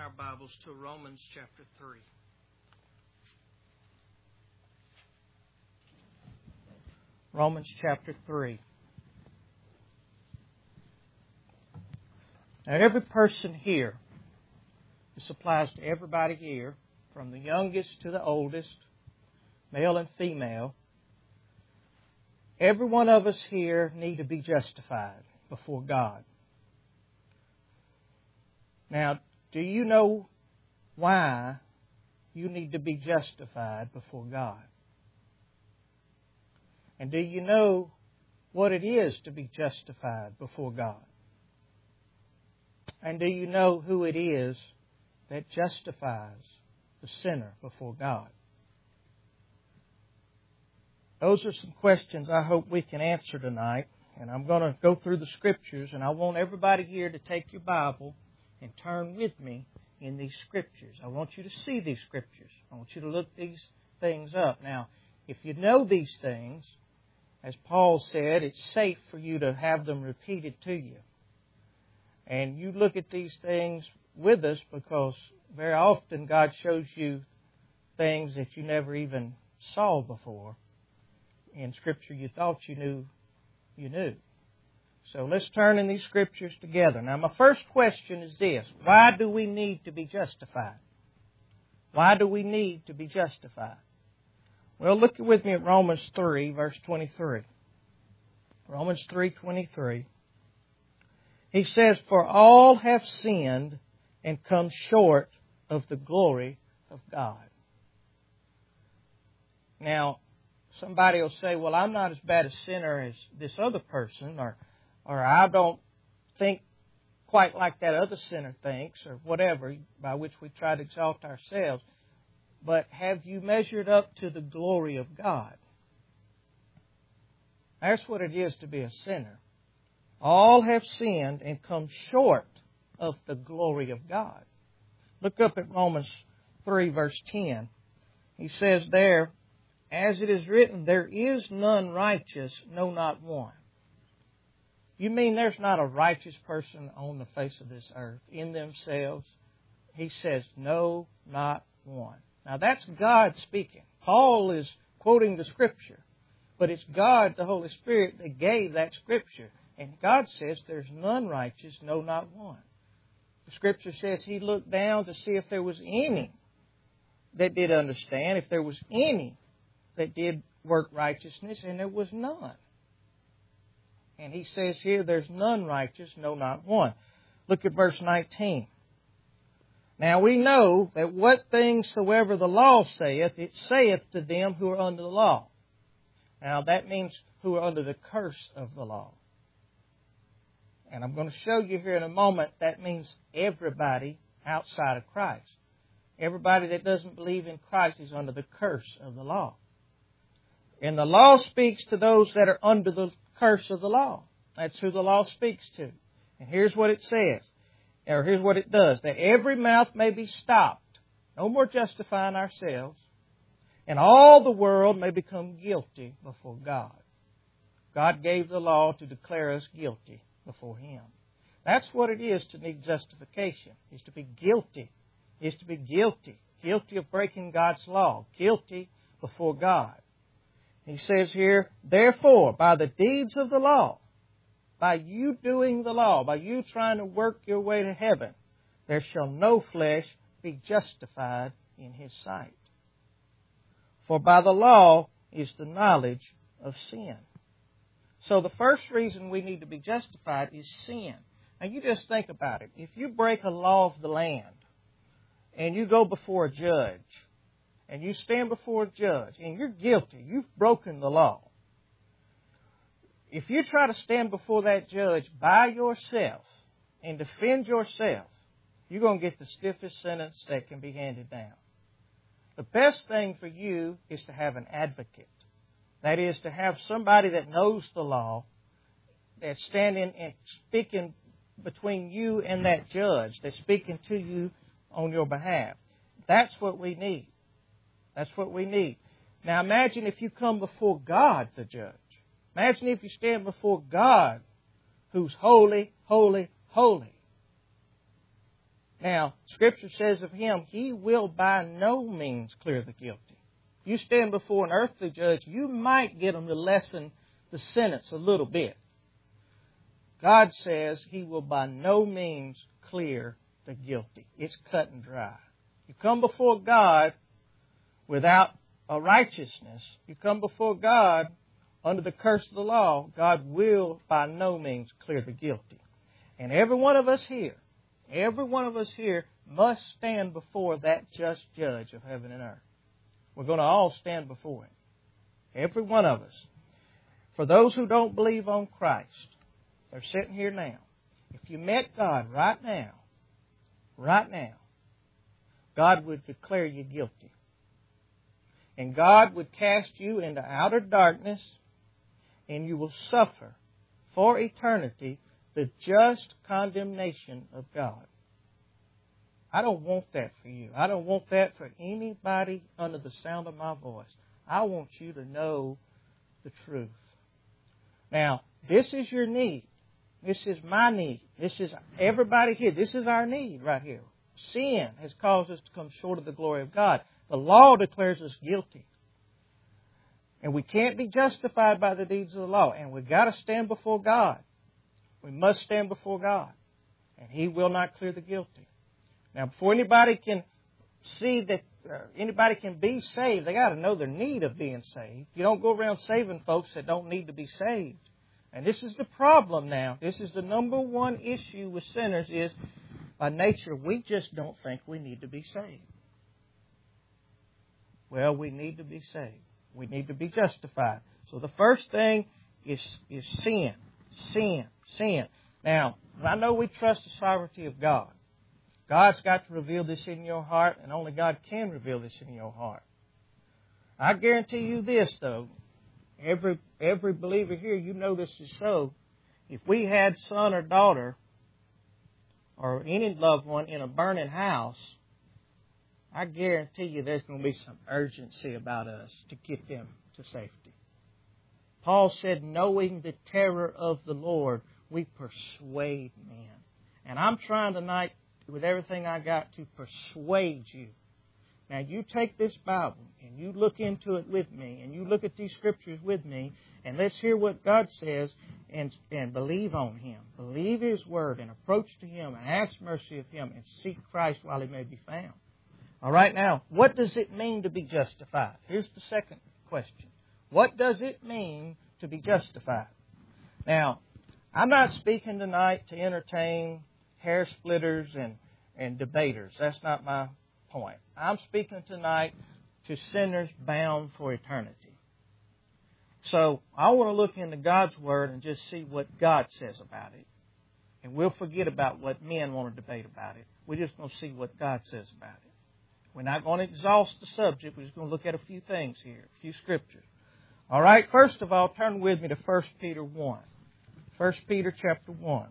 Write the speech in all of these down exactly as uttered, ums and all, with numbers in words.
our Bibles to Romans chapter three. Romans chapter three. Now, every person here, this applies to everybody here, from the youngest to the oldest, male and female. Every one of us here need to be justified before God. Now, do you know why you need to be justified before God? And do you know what it is to be justified before God? And do you know who it is that justifies the sinner before God? Those are some questions I hope we can answer tonight. And I'm going to go through the Scriptures, and I want everybody here to take your Bible and turn with me in these Scriptures. I want you to see these Scriptures. I want you to look these things up. Now, if you know these things, as Paul said, it's safe for you to have them repeated to you. And you look at these things with us because very often God shows you things that you never even saw before in Scripture you thought you knew you knew. So let's turn in these Scriptures together. Now, my first question is this. Why do we need to be justified? Why do we need to be justified? Well, look with me at Romans three, verse twenty-three. Romans three twenty-three. He says, "For all have sinned and come short of the glory of God." Now, somebody will say, well, I'm not as bad a sinner as this other person, or or I don't think quite like that other sinner thinks, or whatever, by which we try to exalt ourselves. But have you measured up to the glory of God? That's what it is to be a sinner. All have sinned and come short of the glory of God. Look up at Romans three, verse ten. He says there, "As it is written, there is none righteous, no, not one." You mean there's not a righteous person on the face of this earth in themselves? He says, no, not one. Now that's God speaking. Paul is quoting the Scripture. But it's God, the Holy Spirit, that gave that Scripture. And God says there's none righteous, no, not one. The Scripture says He looked down to see if there was any that did understand, if there was any that did work righteousness, and there was none. And He says here, there's none righteous, no, not one. Look at verse nineteen. "Now we know that what things soever the law saith, it saith to them who are under the law." Now that means who are under the curse of the law. And I'm going to show you here in a moment that means everybody outside of Christ. Everybody that doesn't believe in Christ is under the curse of the law. And the law speaks to those that are under the curse of the law. That's who the law speaks to. And here's what it says, or here's what it does. That every mouth may be stopped. No more justifying ourselves. And all the world may become guilty before God. God gave the law to declare us guilty before Him. That's what it is to need justification, is to be guilty. Is to be guilty. Guilty of breaking God's law. Guilty before God. He says here, "Therefore, by the deeds of the law," by you doing the law, by you trying to work your way to heaven, "there shall no flesh be justified in His sight. For by the law is the knowledge of sin." So the first reason we need to be justified is sin. Now you just think about it. If you break a law of the land and you go before a judge and you stand before a judge and you're guilty, you've broken the law. If you try to stand before that judge by yourself and defend yourself, you're going to get the stiffest sentence that can be handed down. The best thing for you is to have an advocate. That is, to have somebody that knows the law, that's standing and speaking between you and that judge, that's speaking to you on your behalf. That's what we need. That's what we need. Now imagine if you come before God, the judge. Imagine if you stand before God, who's holy, holy, holy. Now, Scripture says of Him, He will by no means clear the guilty. You stand before an earthly judge, you might get them to lessen the sentence a little bit. God says He will by no means clear the guilty. It's cut and dry. You come before God without a righteousness. You come before God under the curse of the law. God will by no means clear the guilty. And every one of us here, every one of us here must stand before that just judge of heaven and earth. We're going to all stand before Him. Every one of us. For those who don't believe on Christ, they're sitting here now. If you met God right now, right now, God would declare you guilty. And God would cast you into outer darkness, and you will suffer for eternity the just condemnation of God. I don't want that for you. I don't want that for anybody under the sound of my voice. I want you to know the truth. Now, this is your need. This is my need. This is everybody here. This is our need right here. Sin has caused us to come short of the glory of God. The law declares us guilty. And we can't be justified by the deeds of the law. And we've got to stand before God. We must stand before God. And He will not clear the guilty. Now, before anybody can see that uh, anybody can be saved, they got to know their need of being saved. You don't go around saving folks that don't need to be saved. And this is the problem now. This is the number one issue with sinners is, by nature, we just don't think we need to be saved. Well, we need to be saved. We need to be justified. So the first thing is, is sin. Sin. Sin. Now, I know we trust the sovereignty of God. God's got to reveal this in your heart, and only God can reveal this in your heart. I guarantee you this, though. Every every believer here, you know this is so. If we had son or daughter or any loved one in a burning house, I guarantee you there's going to be some urgency about us to get them to safety. Paul said, knowing the terror of the Lord, we persuade men. And I'm trying tonight, with everything I got, to persuade you. Now, you take this Bible and you look into it with me, and you look at these Scriptures with me, and let's hear what God says and, and believe on Him. Believe His Word and approach to Him and ask mercy of Him and seek Christ while He may be found. All right, now, what does it mean to be justified? Here's the second question. What does it mean to be justified? Now, I'm not speaking tonight to entertain hair splitters and, and debaters. That's not my point. I'm speaking tonight to sinners bound for eternity. So I want to look into God's Word and just see what God says about it. And we'll forget about what men want to debate about it. We're just going to see what God says about it. We're not going to exhaust the subject. We're just going to look at a few things here, a few Scriptures. All right, first of all, turn with me to First Peter one. First Peter chapter one.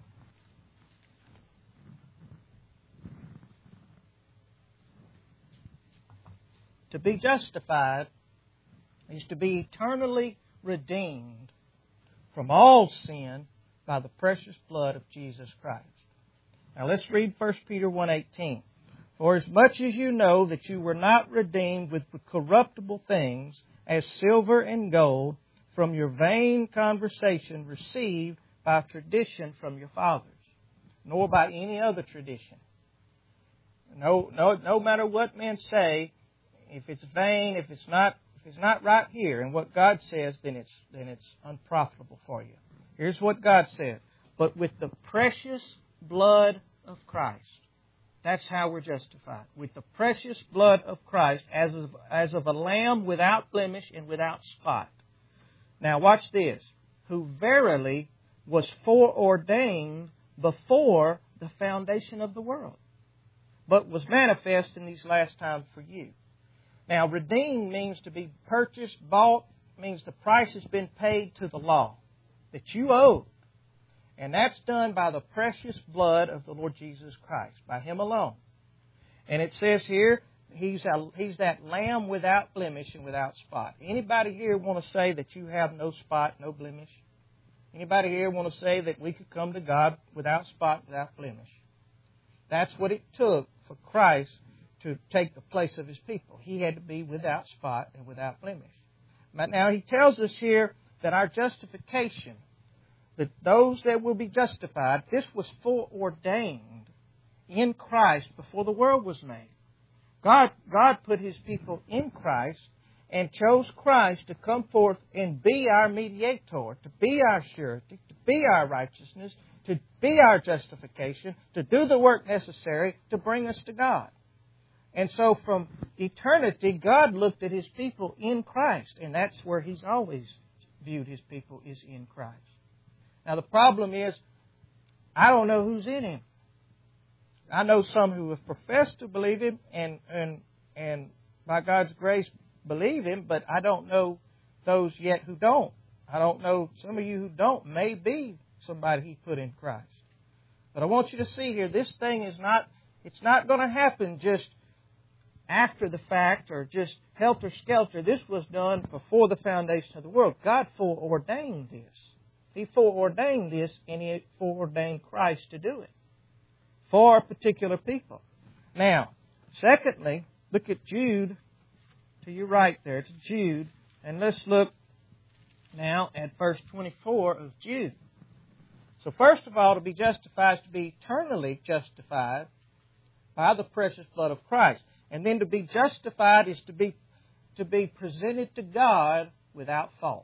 To be justified is to be eternally redeemed from all sin by the precious blood of Jesus Christ. Now let's read First Peter one eighteen. For as much as you know that you were not redeemed with corruptible things, as silver and gold, from your vain conversation received by tradition from your fathers, nor by any other tradition. No, no, no matter what men say, if it's vain, if it's not, if it's not right here in what God says, then it's then it's unprofitable for you. Here's what God said: but with the precious blood of Christ. That's how we're justified. With the precious blood of Christ, as of, as of a lamb without blemish and without spot. Now watch this. Who verily was foreordained before the foundation of the world, but was manifest in these last times for you. Now, redeemed means to be purchased, bought, means the price has been paid to the law that you owed. And that's done by the precious blood of the Lord Jesus Christ, by Him alone. And it says here, He's, a, he's that lamb without blemish and without spot. Anybody here want to say that you have no spot, no blemish? Anybody here want to say that we could come to God without spot, without blemish? That's what it took for Christ to take the place of His people. He had to be without spot and without blemish. But now He tells us here that our justification, that those that will be justified, this was foreordained in Christ before the world was made. God, God put His people in Christ and chose Christ to come forth and be our mediator, to be our surety, to be our righteousness, to be our justification, to do the work necessary to bring us to God. And so from eternity, God looked at His people in Christ, and that's where He's always viewed His people, is in Christ. Now the problem is, I don't know who's in Him. I know some who have professed to believe Him and, and, and by God's grace believe Him, but I don't know those yet who don't. I don't know, some of you who don't may be somebody He put in Christ. But I want you to see here, this thing is not, it's not going to happen just after the fact or just helter-skelter. This was done before the foundation of the world. God foreordained this. He foreordained this, and He foreordained Christ to do it for a particular people. Now, secondly, look at Jude, to your right there. It's Jude. And let's look now at verse twenty-four of Jude. So first of all, to be justified is to be eternally justified by the precious blood of Christ. And then to be justified is to be, to be presented to God without fault.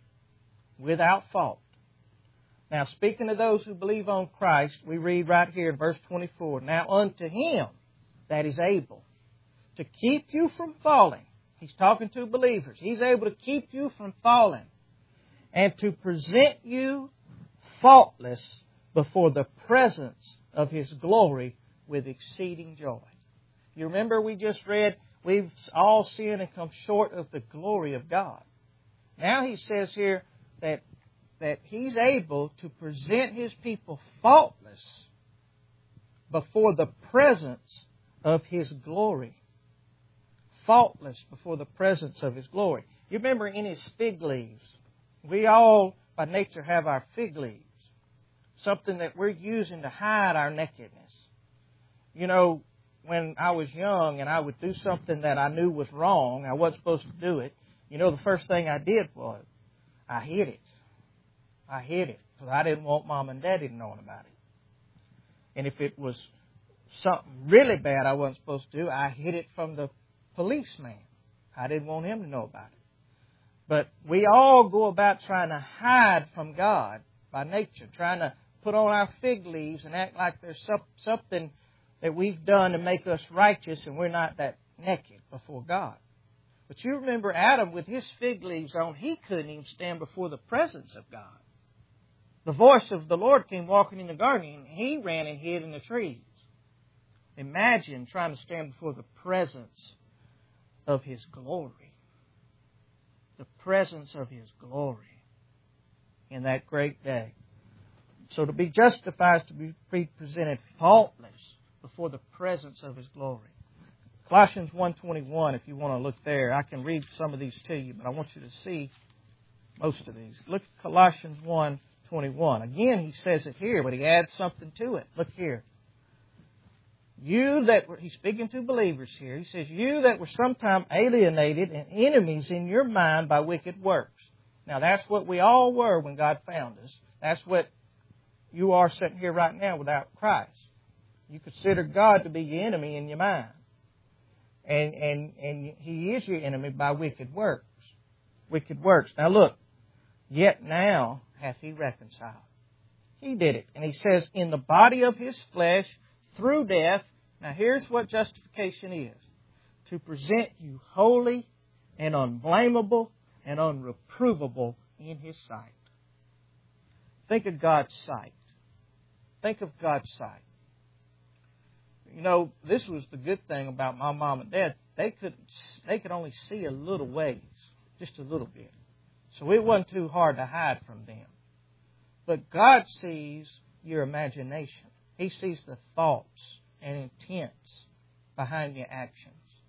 Without fault. Now, speaking of those who believe on Christ, we read right here in verse twenty-four, now unto Him that is able to keep you from falling. He's talking to believers. He's able to keep you from falling and to present you faultless before the presence of His glory with exceeding joy. You remember we just read, we've all sinned and come short of the glory of God. Now He says here that, that He's able to present His people faultless before the presence of His glory. Faultless before the presence of His glory. You remember in His fig leaves, we all by nature have our fig leaves. Something that we're using to hide our nakedness. You know, when I was young and I would do something that I knew was wrong, I wasn't supposed to do it, you know, the first thing I did was, I hid it. I hid it because I didn't want Mom and Daddy knowing about it. And if it was something really bad I wasn't supposed to do, I hid it from the policeman. I didn't want him to know about it. But we all go about trying to hide from God by nature, trying to put on our fig leaves and act like there's something that we've done to make us righteous and we're not that naked before God. But you remember Adam with his fig leaves on, he couldn't even stand before the presence of God. The voice of the Lord came walking in the garden and he ran and hid in the trees. Imagine trying to stand before the presence of His glory. The presence of His glory in that great day. So to be justified is to be presented faultless before the presence of His glory. Colossians one twenty-one, if you want to look there. I can read some of these to you, but I want you to see most of these. Look at Colossians one twenty-one. Again, he says it here, but he adds something to it. Look here. You that were, he's speaking to believers here. He says, you that were sometime alienated and enemies in your mind by wicked works. Now, that's what we all were when God found us. That's what you are sitting here right now without Christ. You consider God to be your enemy in your mind. And, and, and He is your enemy by wicked works. Wicked works. Now look, yet now hath He reconciled. He did it. And He says, in the body of His flesh, through death. Now here's what justification is. To present you holy and unblameable and unreprovable in His sight. Think of God's sight. Think of God's sight. You know, this was the good thing about my mom and dad. They could, they could only see a little ways. Just a little bit. So it wasn't too hard to hide from them. But God sees your imagination. He sees the thoughts and intents behind your actions.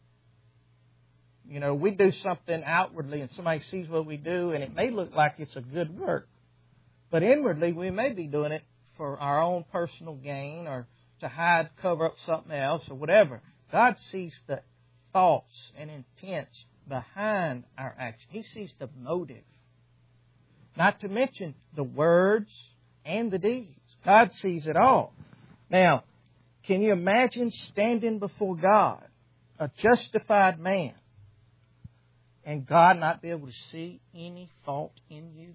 You know, we do something outwardly and somebody sees what we do and it may look like it's a good work. But inwardly we may be doing it for our own personal gain or to hide, cover up something else or whatever. God sees the thoughts and intents behind our action. He sees the motive. Not to mention the words and the deeds. God sees it all. Now, can you imagine standing before God, a justified man, and God not be able to see any fault in you?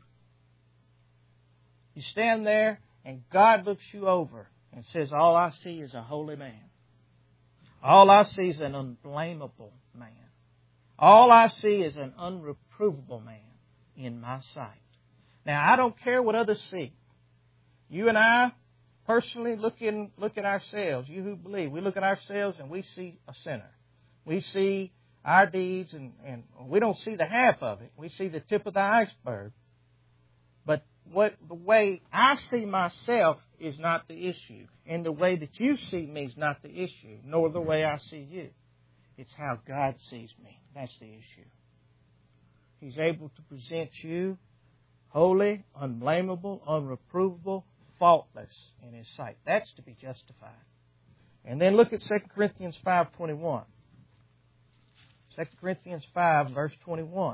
You stand there and God looks you over and says, all I see is a holy man. All I see is an unblameable man. All I see is an unreprovable man in my sight. Now, I don't care what others see. You and I, personally, look, in, look at ourselves. You who believe, we look at ourselves and we see a sinner. We see our deeds and, and we don't see the half of it. We see the tip of the iceberg. But what the way I see myself is not the issue. And the way that you see me is not the issue, nor the way I see you. It's how God sees me. That's the issue. He's able to present you holy, unblameable, unreprovable, faultless in His sight. That's to be justified. And then look at Second Corinthians five twenty-one. Second Corinthians five, verse twenty-one.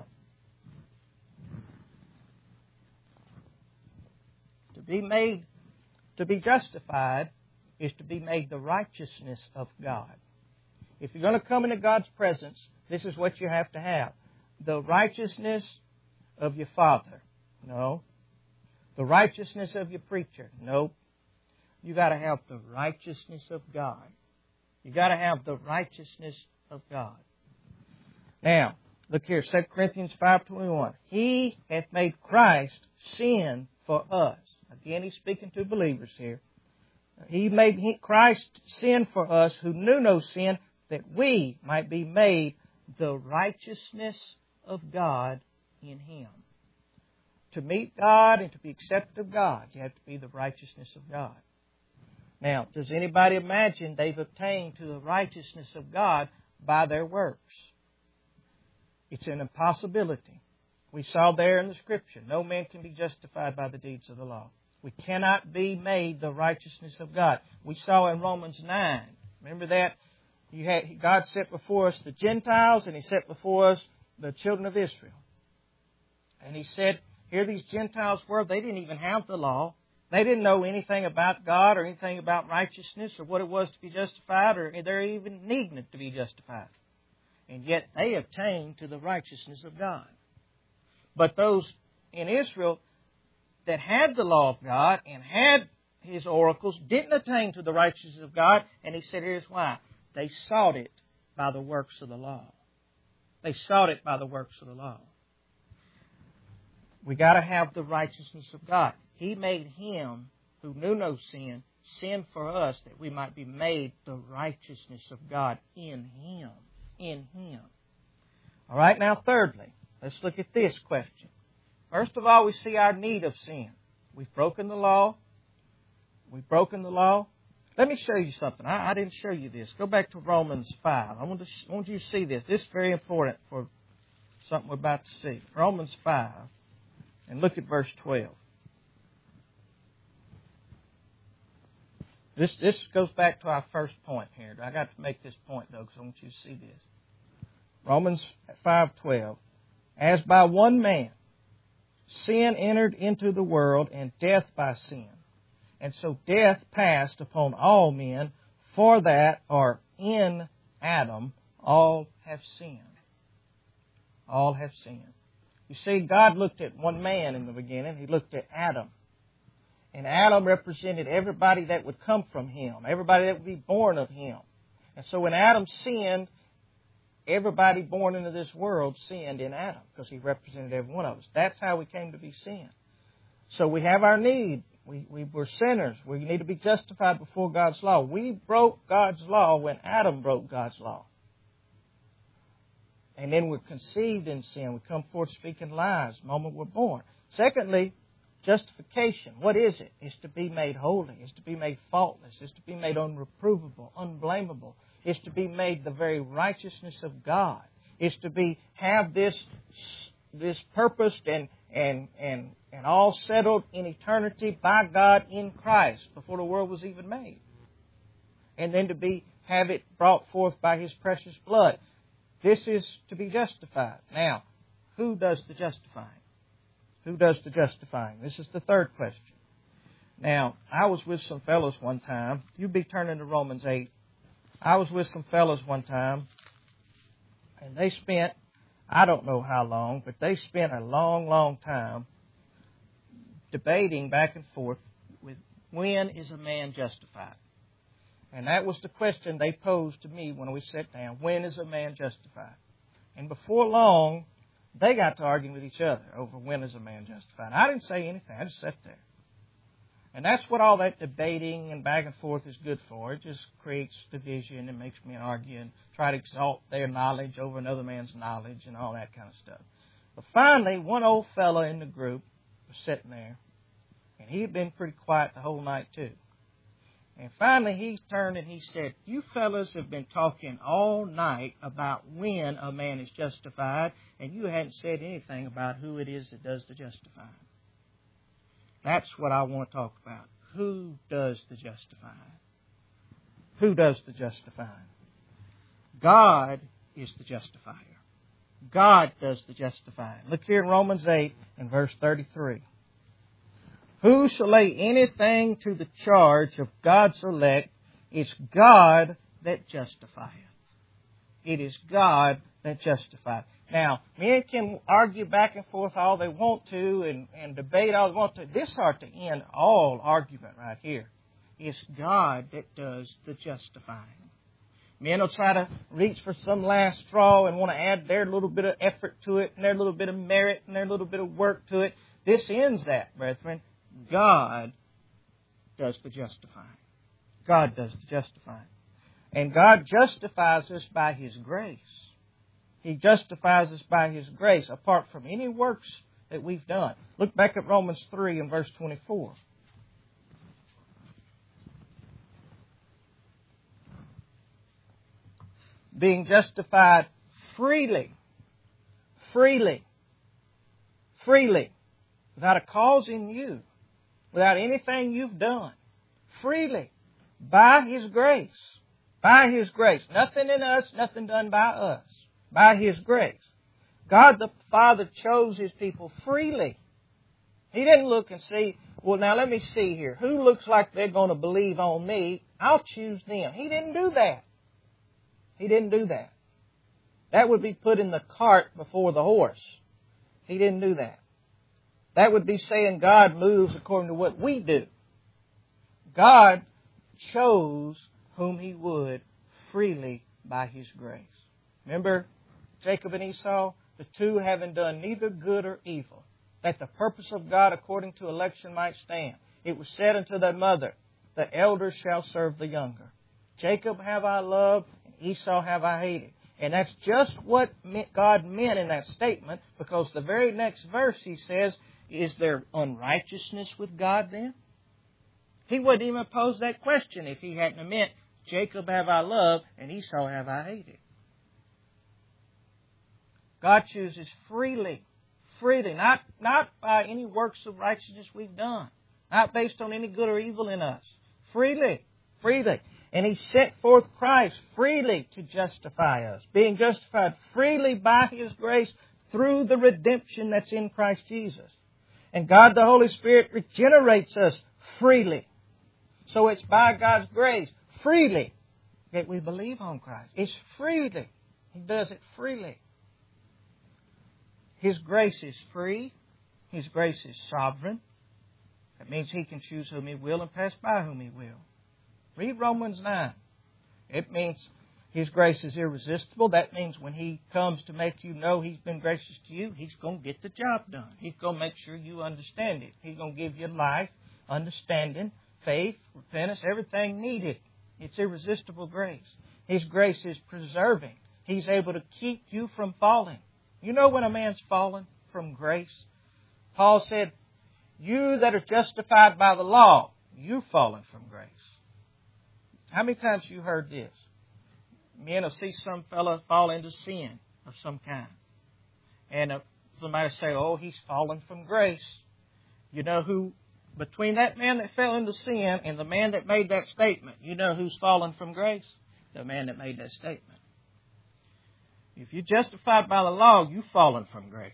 To be made, to be justified is to be made the righteousness of God. If you're going to come into God's presence, this is what you have to have. The righteousness of your Father. No. The righteousness of your preacher. Nope. You got to have the righteousness of God. You got to have the righteousness of God. Now, look here, Second Corinthians five twenty-one. He hath made Christ sin for us. Again, he's speaking to believers here. He made Christ sin for us who knew no sin, that we might be made the righteousness of God in Him. To meet God and to be accepted of God, you have to be the righteousness of God. Now, does anybody imagine they've obtained to the righteousness of God by their works? It's an impossibility. We saw there in the Scripture, no man can be justified by the deeds of the law. We cannot be made the righteousness of God. We saw in Romans nine, remember that? You had, God set before us the Gentiles and He set before us the children of Israel. And He said, here these Gentiles were, they didn't even have the law. They didn't know anything about God or anything about righteousness or what it was to be justified, or they're even needing it to be justified. And yet they attained to the righteousness of God. But those in Israel that had the law of God and had His oracles didn't attain to the righteousness of God. And He said, here's why. They sought it by the works of the law. They sought it by the works of the law. We got to have the righteousness of God. He made Him who knew no sin, sin for us that we might be made the righteousness of God in Him. In Him. All right, now thirdly, let's look at this question. First of all, we see our need of sin. We've broken the law. We've broken the law. Let me show you something. I, I didn't show you this. Go back to Romans five. I want, to, I want you to see this. This is very important for something we're about to see. Romans five. And look at verse twelve. This, this goes back to our first point here. I got to make this point, though, because I want you to see this. Romans five twelve. As by one man sin entered into the world, and death by sin. And so death passed upon all men, for that, or in Adam, all have sinned. All have sinned. You see, God looked at one man in the beginning. He looked at Adam. And Adam represented everybody that would come from him, everybody that would be born of him. And so when Adam sinned, everybody born into this world sinned in Adam, because he represented every one of us. That's how we came to be sin. So we have our need. We, we were sinners. We need to be justified before God's law. We broke God's law when Adam broke God's law. And then we're conceived in sin. We come forth speaking lies the moment we're born. Secondly, justification. What is it? It's to be made holy. It's to be made faultless. It's to be made unreprovable, unblameable. It's to be made the very righteousness of God. It's to be have this this purposed and and and and all settled in eternity by God in Christ before the world was even made. and then to be have it brought forth by His precious blood. This is to be justified. Now, who does the justifying? Who does the justifying? This is the third question. Now, I was with some fellows one time. You'd be turning to Romans eight. I was with some fellows one time, and they spent, I don't know how long, but they spent a long, long time debating back and forth with when is a man justified? And that was the question they posed to me when we sat down. When is a man justified? And before long, they got to arguing with each other over when is a man justified. I didn't say anything. I just sat there. And that's what all that debating and back and forth is good for. It just creates division and makes men argue and try to exalt their knowledge over another man's knowledge and all that kind of stuff. But finally, one old fella in the group was sitting there, and he had been pretty quiet the whole night too. And finally he turned and he said, "You fellas have been talking all night about when a man is justified, and you hadn't said anything about who it is that does the justifying." That's what I want to talk about. Who does the justifying? Who does the justifying? God is the justifier. God does the justifying. Look here in Romans eight and verse thirty-three. Who shall lay anything to the charge of God's elect? It's God that justifieth. It is God that justifieth. Now, men can argue back and forth all they want to and, and debate all they want to. This ought to end all argument right here. It's God that does the justifying. Men will try to reach for some last straw and want to add their little bit of effort to it and their little bit of merit and their little bit of work to it. This ends that, brethren. God does the justifying. God does the justifying. And God justifies us by His grace. He justifies us by His grace, apart from any works that we've done. Look back at Romans three and verse twenty-four. Being justified freely, freely, freely, without a cause in you, without anything you've done, freely, by His grace, by His grace. Nothing in us, nothing done by us. By His grace. God the Father chose His people freely. He didn't look and see, well, now let me see here. Who looks like they're going to believe on me? I'll choose them. He didn't do that. He didn't do that. That would be putting the cart before the horse. He didn't do that. That would be saying God moves according to what we do. God chose whom He would freely by His grace. Remember Jacob and Esau? The two having done neither good or evil, that the purpose of God according to election might stand. It was said unto their mother, the elder shall serve the younger. Jacob have I loved, and Esau have I hated. And that's just what God meant in that statement, because the very next verse He says, is there unrighteousness with God then? He wouldn't even pose that question if He hadn't meant, Jacob have I loved, and Esau have I hated. God chooses freely, freely, not, not by any works of righteousness we've done, not based on any good or evil in us. Freely, freely. And He sent forth Christ freely to justify us, being justified freely by His grace through the redemption that's in Christ Jesus. And God the Holy Spirit regenerates us freely. So it's by God's grace, freely, that we believe on Christ. It's freely. He does it freely. His grace is free. His grace is sovereign. That means He can choose whom He will and pass by whom He will. Read Romans nine. It means His grace is irresistible. That means when He comes to make you know He's been gracious to you, He's going to get the job done. He's going to make sure you understand it. He's going to give you life, understanding, faith, repentance, everything needed. It's irresistible grace. His grace is preserving. He's able to keep you from falling. You know when a man's fallen from grace? Paul said, you that are justified by the law, you've fallen from grace. How many times you heard this? Men will see some fellow fall into sin of some kind. And somebody will say, oh, he's fallen from grace. You know who Between that man that fell into sin and the man that made that statement, you know who's fallen from grace? The man that made that statement. If you're justified by the law, you've fallen from grace.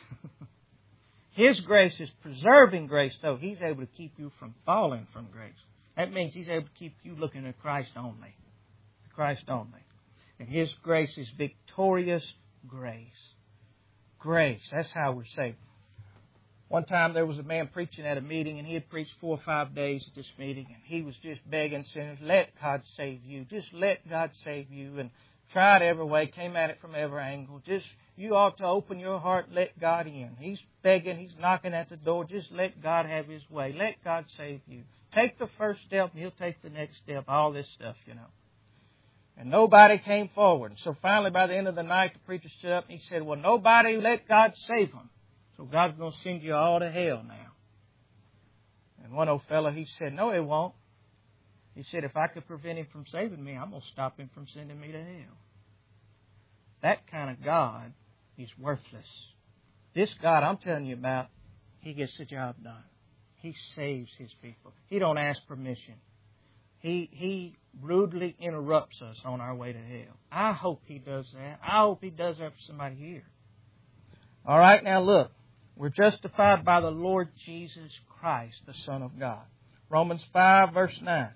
His grace is preserving grace, though. He's able to keep you from falling from grace. That means He's able to keep you looking at Christ only. Christ only. And His grace is victorious grace. Grace. That's how we're saved. One time there was a man preaching at a meeting, and he had preached four or five days at this meeting, and he was just begging sinners, let God save you. Just let God save you. And tried every way, came at it from every angle. Just, you ought to open your heart, let God in. He's begging, He's knocking at the door. Just let God have His way. Let God save you. Take the first step, and He'll take the next step. All this stuff, you know. And nobody came forward. So finally, by the end of the night, the preacher stood up and he said, well, nobody let God save them. So God's going to send you all to hell now. And one old fellow, he said, no, He won't. He said, if I could prevent Him from saving me, I'm going to stop Him from sending me to hell. That kind of God is worthless. This God I'm telling you about, He gets the job done. He saves His people. He don't ask permission. He He rudely interrupts us on our way to hell. I hope He does that. I hope He does that for somebody here. All right, now look. We're justified by the Lord Jesus Christ, the Son of God. Romans five, verse nine.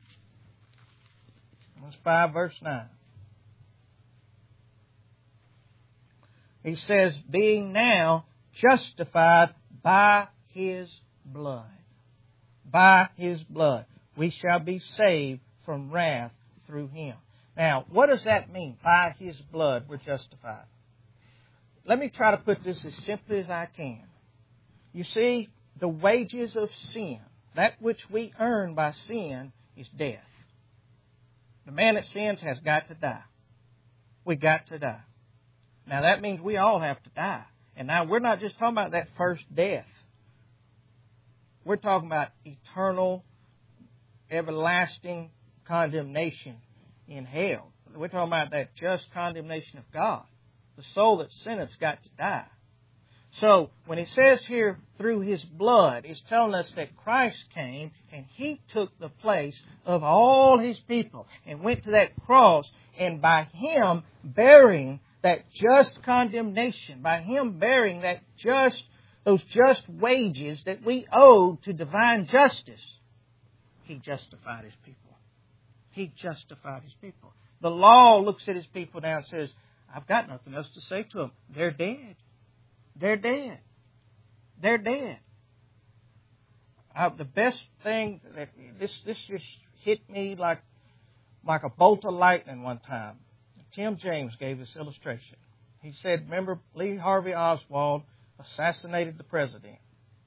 Romans five, verse nine. He says, being now justified by His blood. By His blood. We shall be saved from wrath through Him. Now, what does that mean? By His blood we're justified. Let me try to put this as simply as I can. You see, the wages of sin, that which we earn by sin, is death. The man that sins has got to die. We got to die. Now that means we all have to die. And now we're not just talking about that first death. We're talking about eternal, everlasting condemnation in hell. We're talking about that just condemnation of God. The soul that sinneth has got to die. So, when it says here, through His blood, it's telling us that Christ came and He took the place of all His people and went to that cross, and by Him bearing that just condemnation, by Him bearing that just, those just wages that we owe to divine justice, He justified His people. He justified His people. The law looks at His people now and says, I've got nothing else to say to them. They're dead. They're dead. They're dead. Uh, the best thing, that this this just hit me like, like a bolt of lightning one time. Tim James gave this illustration. He said, remember, Lee Harvey Oswald assassinated the president.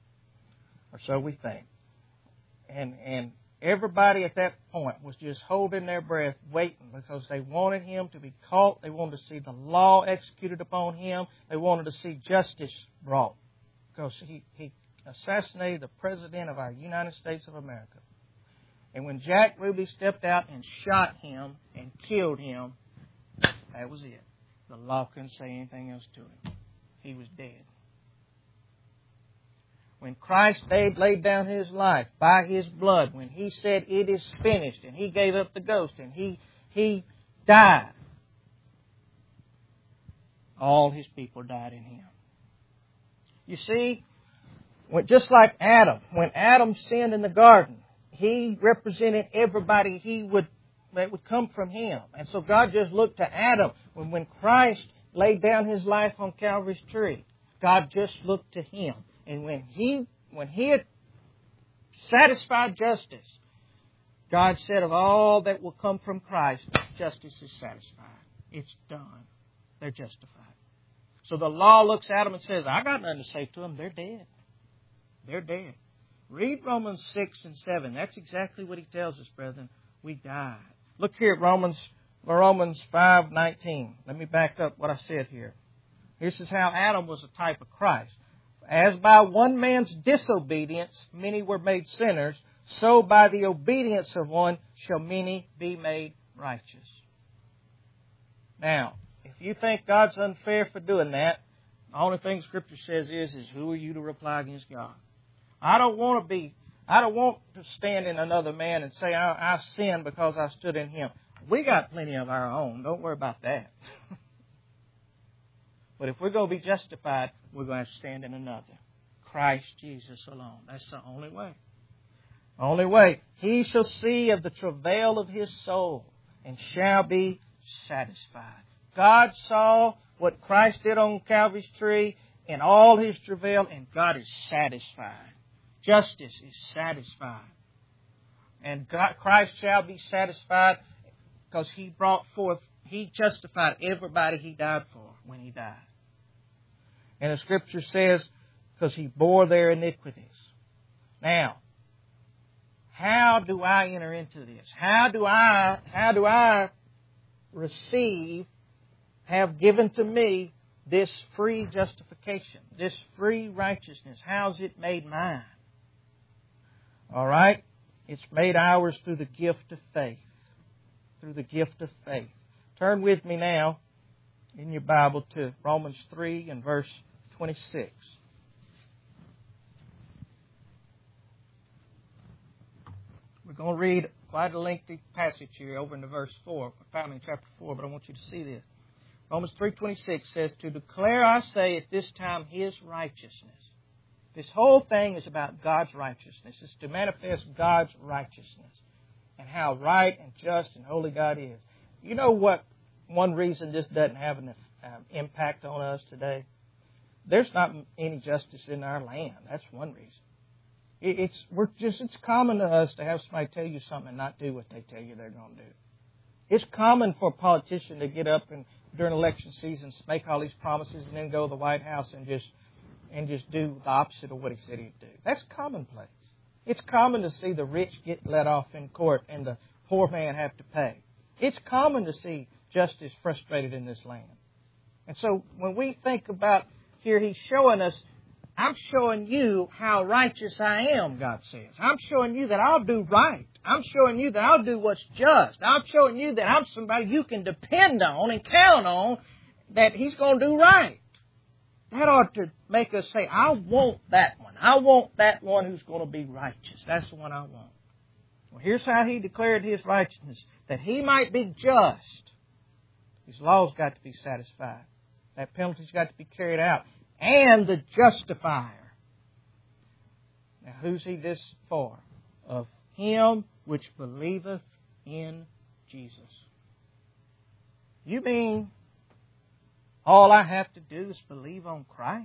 Or so we think. And and everybody at that point was just holding their breath, waiting, because they wanted him to be caught. They wanted to see the law executed upon him. They wanted to see justice brought, because he, he assassinated the President of our United States of America. And when Jack Ruby stepped out and shot him and killed him, that was it. The law couldn't say anything else to him. He was dead. When Christ laid, laid down His life by His blood, when He said it is finished, and He gave up the ghost, and He, he died, all His people died in Him. You see, when, just like Adam, when Adam sinned in the garden, he represented everybody he would that would come from him. And so God just looked to Adam. When, when Christ laid down His life on Calvary's tree, God just looked to Him. And when he when he had satisfied justice, God said, of all that will come from Christ, justice is satisfied. It's done. They're justified. So the law looks at them and says, I got nothing to say to them. They're dead. They're dead. Read Romans six and seven. That's exactly what he tells us, brethren. We died. Look here at Romans, Romans five nineteen. Let me back up what I said here. This is how Adam was a type of Christ. As by one man's disobedience many were made sinners, so by the obedience of one shall many be made righteous. Now, if you think God's unfair for doing that, the only thing Scripture says is, is who are you to reply against God? I don't want to be, I don't want to stand in another man and say, I, I sinned because I stood in him. We got plenty of our own. Don't worry about that. But if we're going to be justified, we're going to have to stand in another. Christ Jesus alone. That's the only way. Only way. He shall see of the travail of his soul and shall be satisfied. God saw what Christ did on Calvary's tree in all his travail, and God is satisfied. Justice is satisfied. And God, Christ shall be satisfied because he brought forth, he justified everybody he died for when he died. And the Scripture says, because he bore their iniquities. Now, how do I enter into this? How do I, how do I receive, have given to me this free justification, this free righteousness? How's it made mine? All right? It's made ours through the gift of faith. Through the gift of faith. Turn with me now in your Bible to Romans three and verse twenty-six. We're going to read quite a lengthy passage here over into verse four, finally in chapter four, but I want you to see this. Romans three twenty-six says, to declare, I say, at this time His righteousness. This whole thing is about God's righteousness. It's to manifest God's righteousness and how right and just and holy God is. You know what? One reason this doesn't have an um, impact on us today? There's not any justice in our land. That's one reason. It, it's we're just it's common to us to have somebody tell you something and not do what they tell you they're going to do. It's common for a politician to get up and during election season make all these promises and then go to the White House and just and just do the opposite of what he said he'd do. That's commonplace. It's common to see the rich get let off in court and the poor man have to pay. It's common to see justice frustrated in this land. And so when we think about here, He's showing us, I'm showing you how righteous I am, God says. I'm showing you that I'll do right. I'm showing you that I'll do what's just. I'm showing you that I'm somebody you can depend on and count on, that He's going to do right. That ought to make us say, I want that one. I want that one who's going to be righteous. That's the one I want. Well, here's how He declared His righteousness. That He might be just. His law's got to be satisfied. That penalty's got to be carried out. And the justifier. Now, who's He this for? Of him which believeth in Jesus. You mean all I have to do is believe on Christ?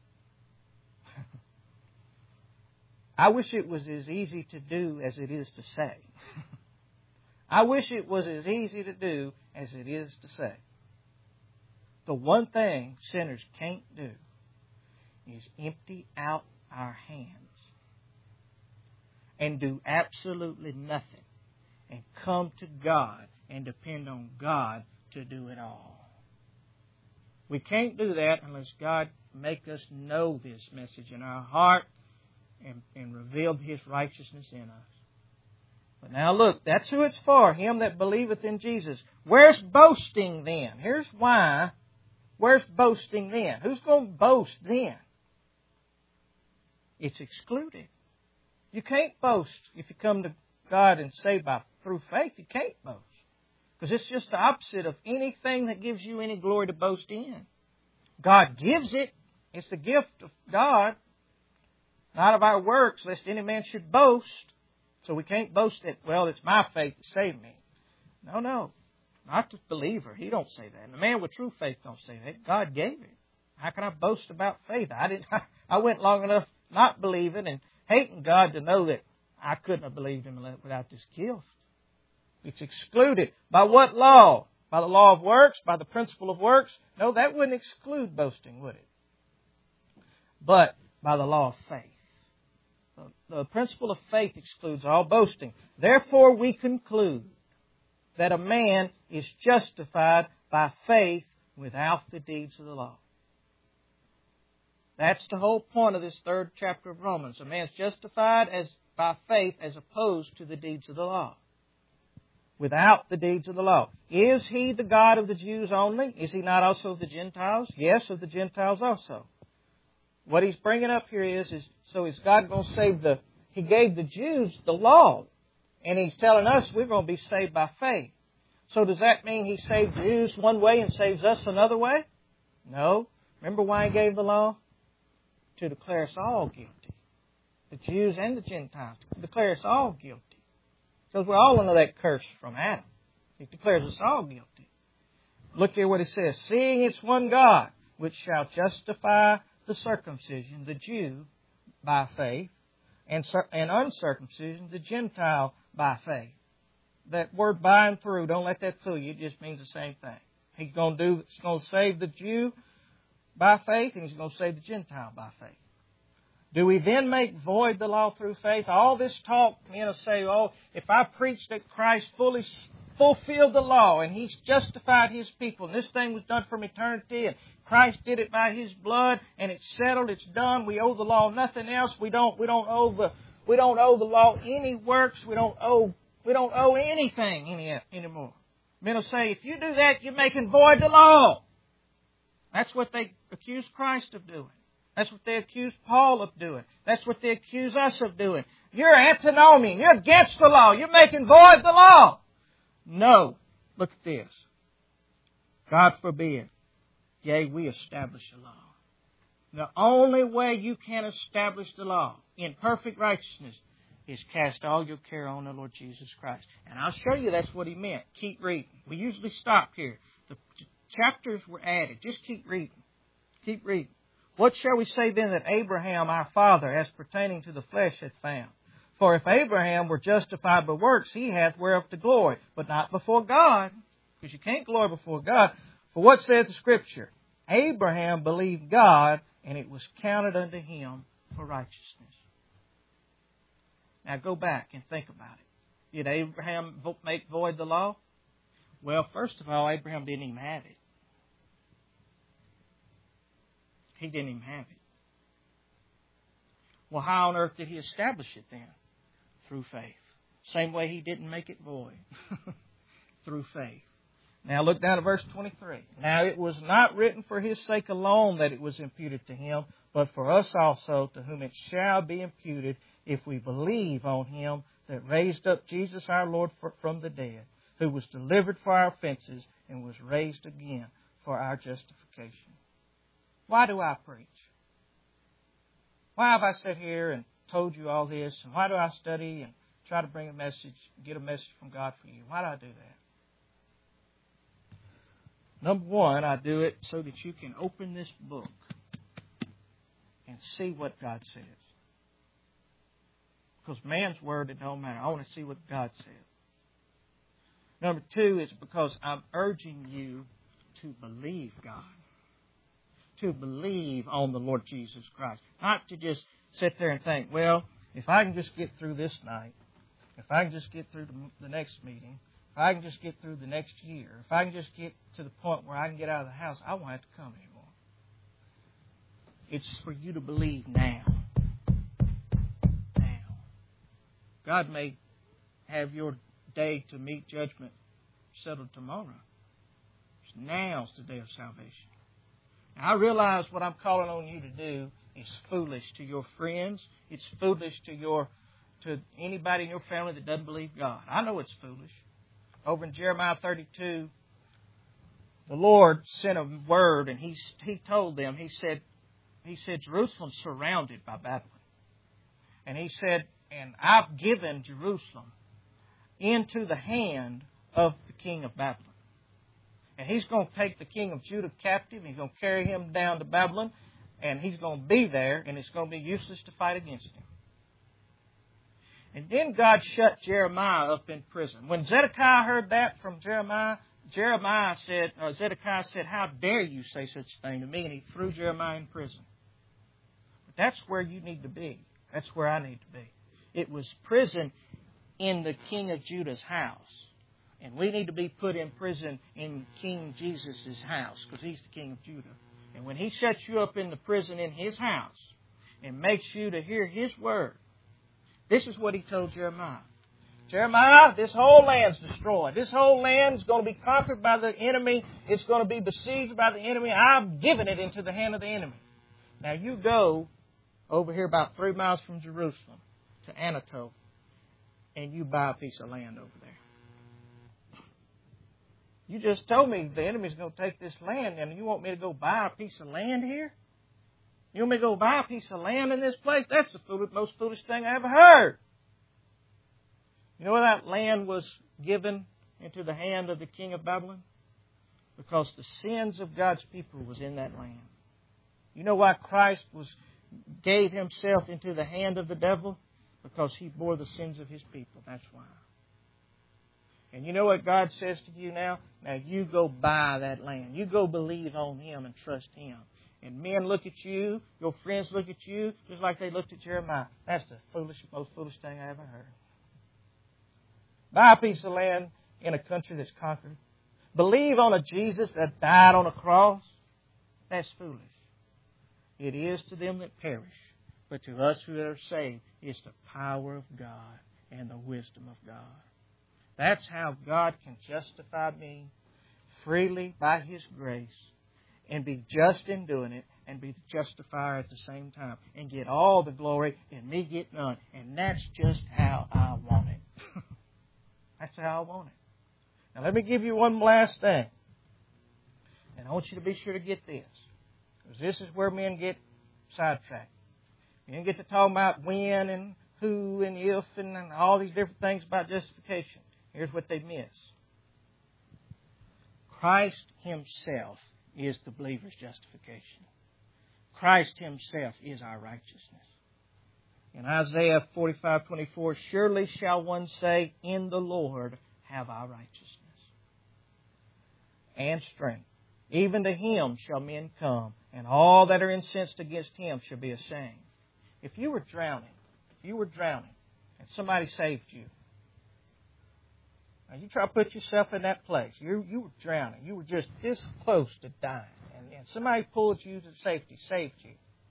I wish it was as easy to do as it is to say. I wish it was as easy to do as it is to say. The one thing sinners can't do is empty out our hands and do absolutely nothing and come to God and depend on God to do it all. We can't do that unless God make us know this message in our heart and, and reveal His righteousness in us. But now look, that's who it's for, him that believeth in Jesus. Where's boasting then? Here's why. Where's boasting then? Who's going to boast then? It's excluded. You can't boast if you come to God and say by through faith. You can't boast. Because it's just the opposite of anything that gives you any glory to boast in. God gives it. It's the gift of God. Not of our works, lest any man should boast. So we can't boast that, well, it's my faith that saved me. No, no. Not the believer. He don't say that. And the man with true faith don't say that. God gave it. How can I boast about faith? I didn't. I went long enough not believing and hating God to know that I couldn't have believed Him without this gift. It's excluded. By what law? By the law of works? By the principle of works? No, that wouldn't exclude boasting, would it? But by the law of faith. The principle of faith excludes all boasting. Therefore, we conclude that a man is justified by faith without the deeds of the law. That's the whole point of this third chapter of Romans. A man's justified as by faith as opposed to the deeds of the law. Without the deeds of the law. Is He the God of the Jews only? Is He not also of the Gentiles? Yes, of the Gentiles also. What he's bringing up here is, is so is God going to save the He gave the Jews the law. And He's telling us we're going to be saved by faith. So does that mean He saved Jews one way and saves us another way? No. Remember why He gave the law? To declare us all guilty. The Jews and the Gentiles. To declare us all guilty. Because we're all under that curse from Adam. He declares us all guilty. Look here what He says. Seeing it's one God, which shall justify the circumcision, the Jew, by faith, and, and uncircumcision, the Gentile, by faith. That word by and through, don't let that fool you. It just means the same thing. He's going to do. He's going to save the Jew by faith, and He's going to save the Gentile by faith. Do we then make void the law through faith? All this talk, you know, say, oh, if I preach that Christ fully fulfilled the law and He's justified His people, and this thing was done from eternity, and Christ did it by His blood, and it's settled, it's done. We owe the law nothing else. We don't. We don't owe the. We don't owe the law any works. We don't owe. We don't owe anything any anymore. Men will say, if you do that, you're making void the law. That's what they accuse Christ of doing. That's what they accuse Paul of doing. That's what they accuse us of doing. You're antinomian. You're against the law. You're making void the law. No. Look at this. God forbid. Yea, we establish the law. The only way you can establish the law in perfect righteousness is cast all your care on the Lord Jesus Christ. And I'll show you that's what He meant. Keep reading. We usually stop here. The chapters were added. Just keep reading. Keep reading. What shall we say then that Abraham our father, as pertaining to the flesh, hath found? For if Abraham were justified by works, he hath whereof to glory, but not before God. Because you can't glory before God. For what saith the Scripture? Abraham believed God, and it was counted unto him for righteousness. Now go back and think about it. Did Abraham make void the law? Well, first of all, Abraham didn't even have it. He didn't even have it. Well, how on earth did He establish it then? Through faith. Same way He didn't make it void. Through faith. Now look down at verse twenty-three. Now it was not written for His sake alone that it was imputed to Him, but for us also, to whom it shall be imputed, if we believe on Him that raised up Jesus our Lord from the dead, who was delivered for our offenses and was raised again for our justification. Why do I preach? Why have I sat here and told you all this? And why do I study and try to bring a message, get a message from God for you? Why do I do that? Number one, I do it so that you can open this book and see what God says. Because man's word, it don't matter. I want to see what God says. Number two is because I'm urging you to believe God. To believe on the Lord Jesus Christ. Not to just sit there and think, well, if I can just get through this night, if I can just get through the next meeting, if I can just get through the next year, if I can just get to the point where I can get out of the house, I won't have to come anymore. It's for you to believe now. Now. God may have your day to meet judgment settled tomorrow. Now's the day of salvation. Now, I realize what I'm calling on you to do is foolish to your friends. It's foolish to your to anybody in your family that doesn't believe God. I know it's foolish. Over in Jeremiah thirty-two, the Lord sent a word, and He He told them. He said, He said, Jerusalem's surrounded by Babylon, and He said, and I've given Jerusalem into the hand of the king of Babylon. And he's going to take the king of Judah captive. He's going to carry him down to Babylon. And he's going to be there. And it's going to be useless to fight against him. And then God shut Jeremiah up in prison. When Zedekiah heard that from Jeremiah, Jeremiah said, uh, Zedekiah said, how dare you say such a thing to me? And he threw Jeremiah in prison. But that's where you need to be. That's where I need to be. It was prison in the king of Judah's house. And we need to be put in prison in King Jesus' house, because He's the King of Judah. And when He sets you up in the prison in His house and makes you to hear His word, this is what He told Jeremiah. Jeremiah, this whole land's destroyed. This whole land is going to be conquered by the enemy. It's going to be besieged by the enemy. I've given it into the hand of the enemy. Now you go over here about three miles from Jerusalem to Anatole and you buy a piece of land over there. You just told me the enemy's going to take this land, and you want me to go buy a piece of land here? You want me to go buy a piece of land in this place? That's the foolish, most foolish thing I ever heard. You know why that land was given into the hand of the king of Babylon? Because the sins of God's people was in that land. You know why Christ was gave Himself into the hand of the devil? Because He bore the sins of His people. That's why. And you know what God says to you now? Now you go buy that land. You go believe on Him and trust Him. And men look at you, your friends look at you, just like they looked at Jeremiah. That's the foolish, most foolish thing I ever heard. Buy a piece of land in a country that's conquered. Believe on a Jesus that died on a cross. That's foolish. It is to them that perish. But to us who are saved, it's the power of God and the wisdom of God. That's how God can justify me freely by His grace and be just in doing it and be the justifier at the same time and get all the glory and me get none. And that's just how I want it. That's how I want it. Now let me give you one last thing. And I want you to be sure to get this. Because this is where men get sidetracked. Men get to talking about when and who and if and, and all these different things about justification. Here's what they miss. Christ Himself is the believer's justification. Christ Himself is our righteousness. In Isaiah forty-five twenty-four, surely shall one say, in the Lord have I righteousness and strength. Even to Him shall men come, and all that are incensed against Him shall be ashamed. If you were drowning, if you were drowning, and somebody saved you, now you try to put yourself in that place. You you were drowning. You were just this close to dying. And, and somebody pulled you to safety, saved you.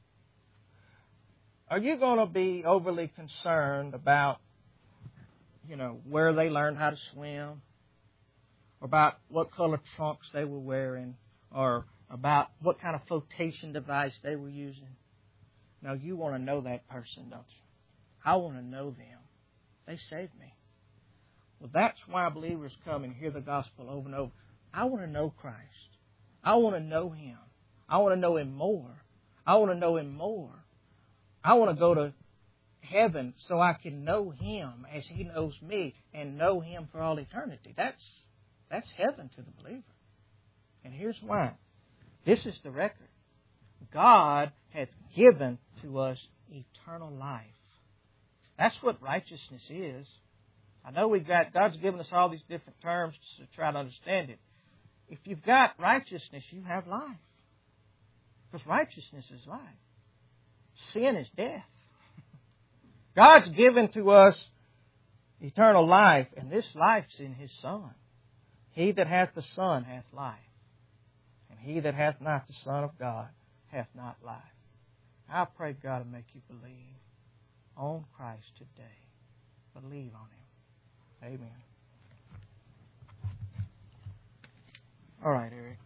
Are you going to be overly concerned about, you know, where they learned how to swim? Or about what color trunks they were wearing? Or about what kind of flotation device they were using? Now you want to know that person, don't you? I want to know them. They saved me. Well, that's why believers come and hear the gospel over and over. I want to know Christ. I want to know Him. I want to know Him more. I want to know Him more. I want to go to heaven so I can know Him as He knows me and know Him for all eternity. That's, that's heaven to the believer. And here's why. This is the record. God hath given to us eternal life. That's what righteousness is. I know we've got, God's given us all these different terms to try to understand it. If you've got righteousness, you have life. Because righteousness is life. Sin is death. God's given to us eternal life, and this life's in His Son. He that hath the Son hath life. And he that hath not the Son of God hath not life. I pray God will make you believe on Christ today. Believe on Him. Amen. All right, Eric.